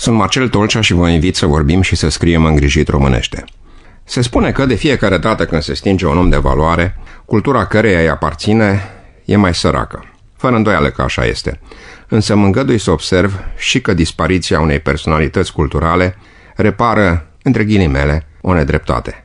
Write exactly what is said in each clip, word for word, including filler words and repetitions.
Sunt Marcel Tolcea și vă invit să vorbim și să scriem îngrijit românește. Se spune că de fiecare dată când se stinge un om de valoare, cultura căreia îi aparține e mai săracă. Fără îndoială că așa este. Însă mă îngădui să observ și că dispariția unei personalități culturale repară, între ghilimele, o nedreptate.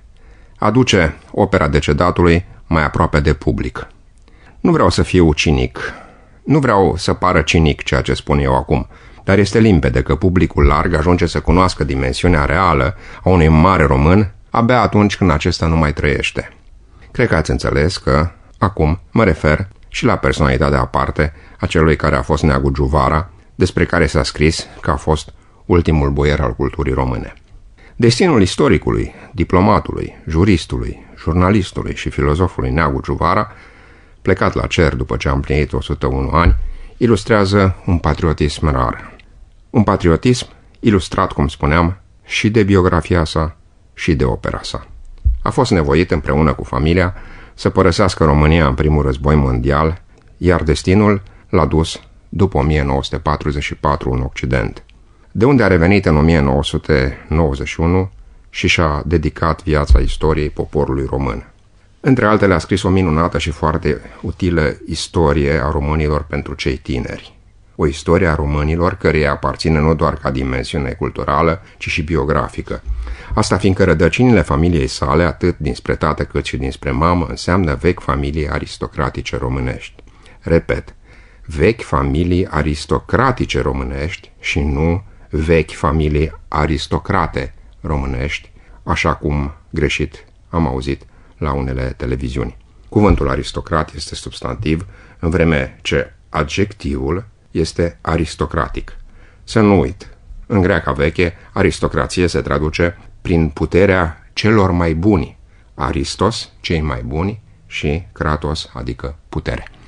Aduce opera decedatului mai aproape de public. Nu vreau să fiu cinic. Nu vreau să pară cinic ceea ce spun eu acum, dar este limpede că publicul larg ajunge să cunoască dimensiunea reală a unui mare român abia atunci când acesta nu mai trăiește. Cred că ați înțeles că, acum, mă refer și la personalitatea aparte a celui care a fost Neagu Giuvara, despre care s-a scris că a fost ultimul boier al culturii române. Destinul istoricului, diplomatului, juristului, jurnalistului și filozofului Neagu Giuvara, plecat la cer după ce a împlinit o sută unu ani, ilustrează un patriotism rar. Un patriotism ilustrat, cum spuneam, și de biografia sa și de opera sa. A fost nevoit împreună cu familia să părăsească România în primul război mondial, iar destinul l-a dus după o mie nouă sute patruzeci și patru în Occident, de unde a revenit în o mie nouă sute nouăzeci și unu și și-a dedicat viața istoriei poporului român. Între altele a scris o minunată și foarte utilă istorie a românilor pentru cei tineri. O istorie a românilor căreia aparține nu doar ca dimensiune culturală, ci și biografică. Asta fiindcă rădăcinile familiei sale, atât dinspre tată cât și dinspre mamă, înseamnă vechi familii aristocratice românești. Repet, vechi familii aristocratice românești și nu vechi familii aristocrate românești, așa cum greșit am auzit la unele televiziuni. Cuvântul aristocrat este substantiv, în vreme ce adjectivul este aristocratic. Să nu uit, în greaca veche, aristocrație se traduce prin puterea celor mai buni. Aristos, cei mai buni, și kratos, adică putere.